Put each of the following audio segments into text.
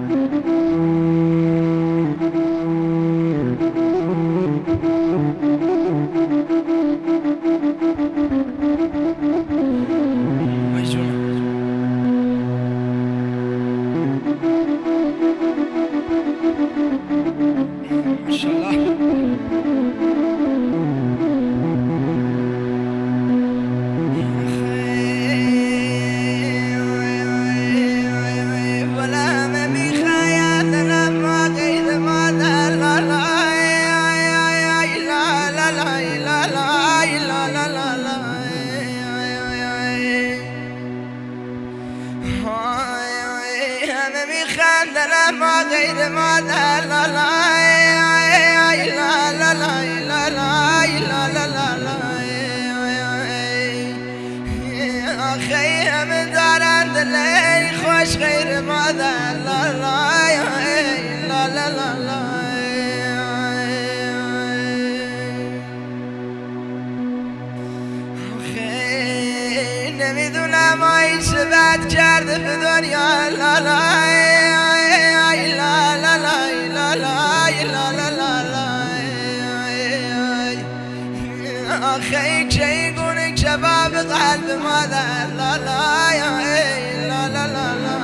ما غير ما لا لا لا لا لا لا لا لا لا أخي من دار عند الليل خوش غير ما لا لا لا لا لا لا أخي نمیدونم آی چه بد کرده به دنیا لا لا أخي شي يقولك شباب قلب ماذا لا لا لا لا لا لا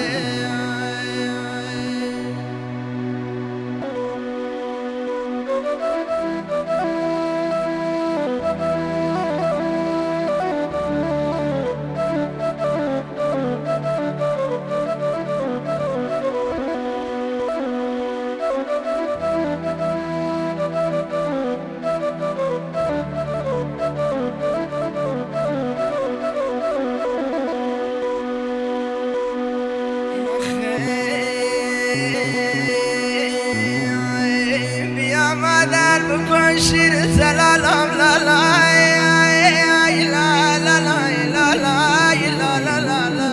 بكون شير سلالهم لا لا لا لا لا لا لا لا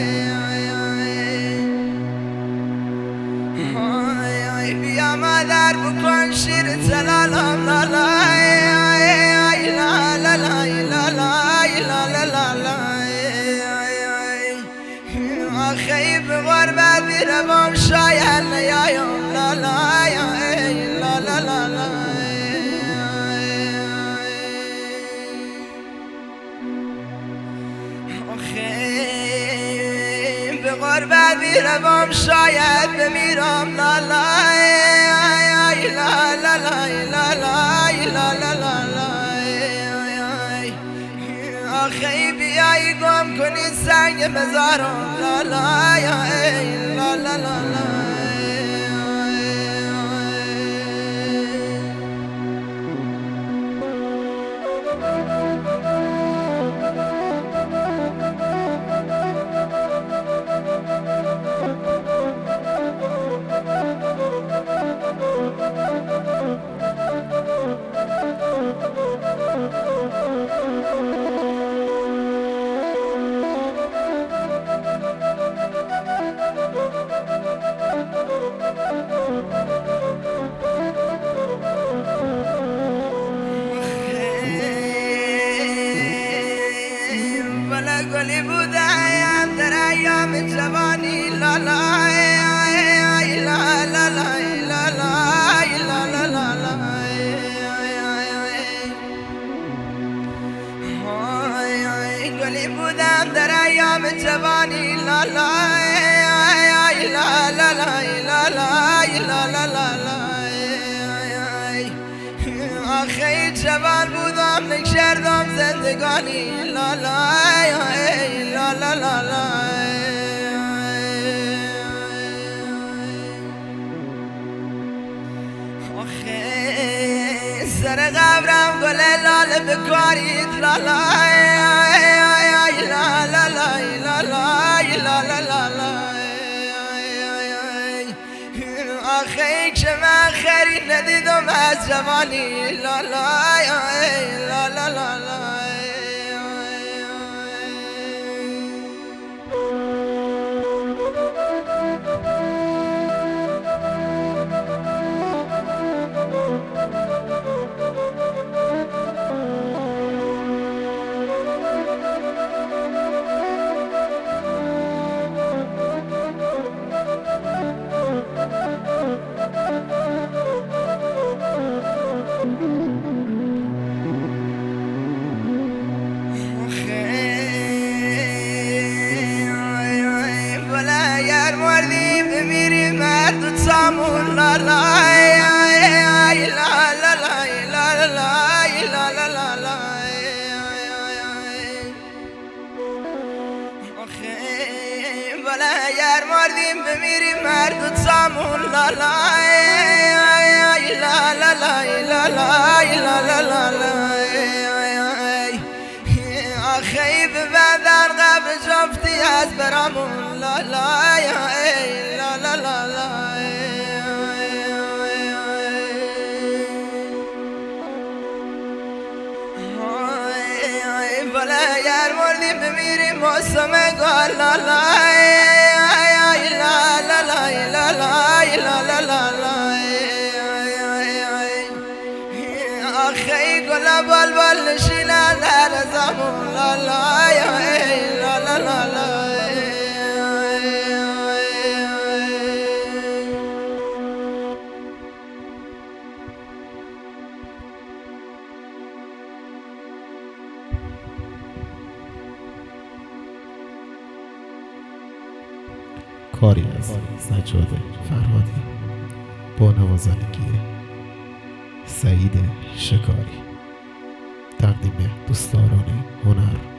يا مدار بكون شير سلالهم لا لا لا لا لا لا لا لا أخي بغربة بربهم شايل يا يوم لا لا لا لا لا لا بغربة بيربم شايد بميرم لا لا لا لا لا لا لا لا لا أخي بياي قوم كوني سنگ مزارم لا لا لا لا لا قولي بودا ايام در ايام جوانی لا لا لا لا لا لا لا لا قولي بودا در ايام جوانی لا لا لا لا لا لا لا آخی جوان بودم نکشردم زندگانی لا لا لا لا لا لا آخی سر قبرم گل لال بکارید لا لا لا لا لا لا لا لا آخی که من خرید ندیدم از جوانی لا لا لا لا لا لا اگر مردیم بمیریم مرد سامون لا لا لا لا لا لا لا لا آخی ببندن قبل جفتی از برامون لا لا لا لا لا لا بله اگر مردیم بمیریم موسم گل لا لا آخی گل بلبل نشینه در زمان لا لا لا لا لا لا کاری از سجاد فرهادی با نوازندگی سعید شکاری، تقدیم دوستداران هنر.